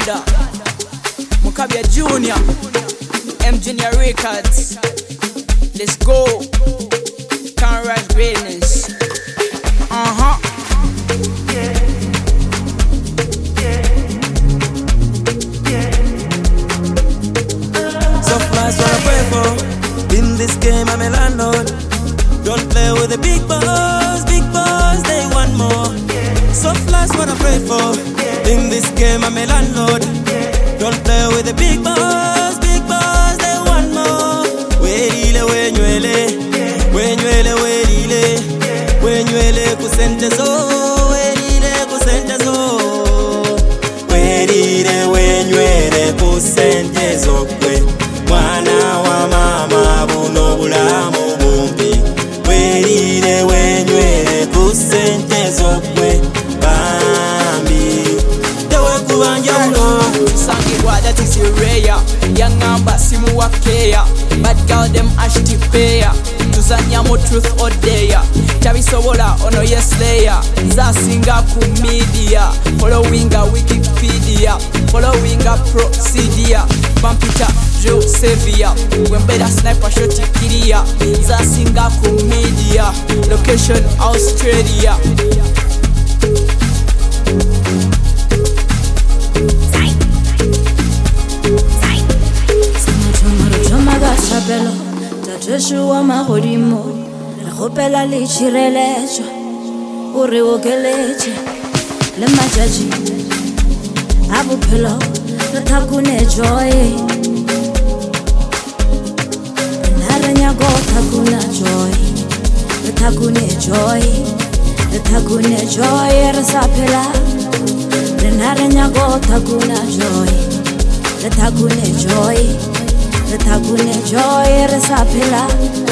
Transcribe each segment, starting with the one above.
Uganda, Mukabya Junior, M Junior Records. Let's go. Can't rise greatness. So flies what I pray for. In this game I'm a landlord. Don't play with the big boys, they want more. So flies what I pray for. In this game I'm a landlord. Don't play with the big boys, they want more. Werile wenywele, wenywele werile, wenywele kusentezo, werile kusentezo. Werile wenywele kusentezo kwe. Mwana wa mama buno bulamu bumpi. Werile wenywele kusentezo kwe. Bambi dewe kubanja uno Sangibwa that is rare. Young number simu wakeya. Bad girl them ashti payer. Tuzanya mo truth or dare. Tabisobola ono yes layer. Zasinga ku media. Following a Wikipedia. Following a procedure. Pampita Joe Sevilla. When better sniper shot kiria. Zasinga ku media. Location Australia. Chapelo, Tateshua Mahodimo, Hopela Lichirelecho, Uriwo Geleche, Lemajaji, Abu Pillow, the Takune Joy, Naranya go Takuna Joy, the Takune Joy, the Takune Joy, Rasapela, the Naranya go Takuna Joy, the Takune Joy. The Takune Joy Resapela.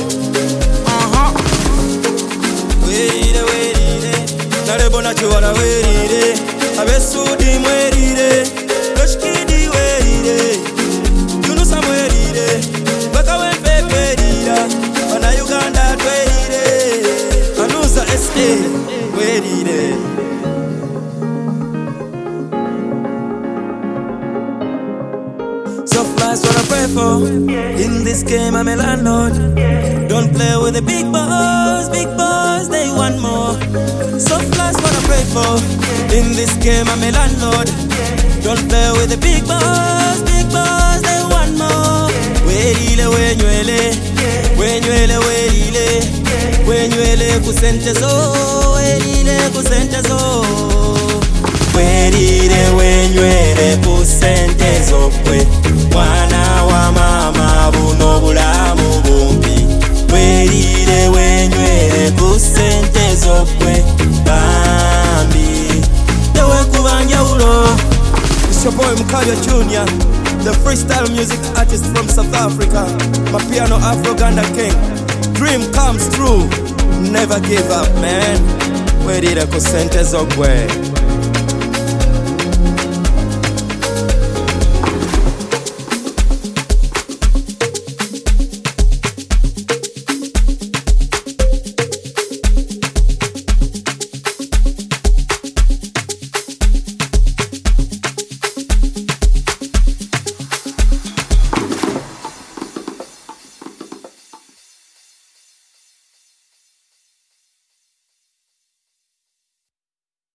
Weiride, Narebona Joana weiride, Abesudi weiride, Loshkidi weiride, Yunusa weiride, Bakawe weiride, Ana Uganda weiride, Anusa SA weiride. So flies what I pray for. In this game I'm a landlord. Don't play with the big boys, they want more. So flies what I pray for. In this game I'm a landlord. Don't play with the big boys, they want more. Werile wenywele, wenywele werile, wenywele kusentezo, werile kusentezo. Werile wenywele kusentezo kwe. Mwana wa mama buno bulamu bumpi. Werile wenywele kusentezo kwe. Bambi dewe kubanja ulo. It's your boy Mukabya Junior, the freestyle music artist from South Africa. My piano Afro-Uganda king. Dream comes true. Never give up, man. Werile kusentezo kwe.